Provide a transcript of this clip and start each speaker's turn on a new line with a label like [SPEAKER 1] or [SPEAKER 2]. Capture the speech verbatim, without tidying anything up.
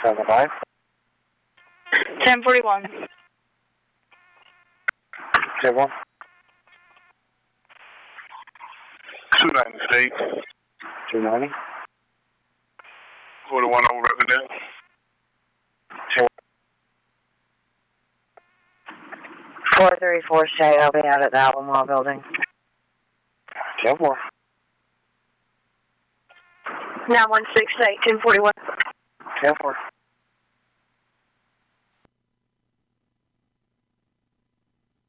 [SPEAKER 1] seven five.
[SPEAKER 2] ten forty-one.
[SPEAKER 1] ten one.
[SPEAKER 3] two ninety State.
[SPEAKER 1] two ninety.
[SPEAKER 3] forty-one over resident.
[SPEAKER 2] four thirty-four State, I'll be out at the Albemarle building.
[SPEAKER 1] ten four.
[SPEAKER 2] nine one six State, ten forty-one.
[SPEAKER 1] ten four.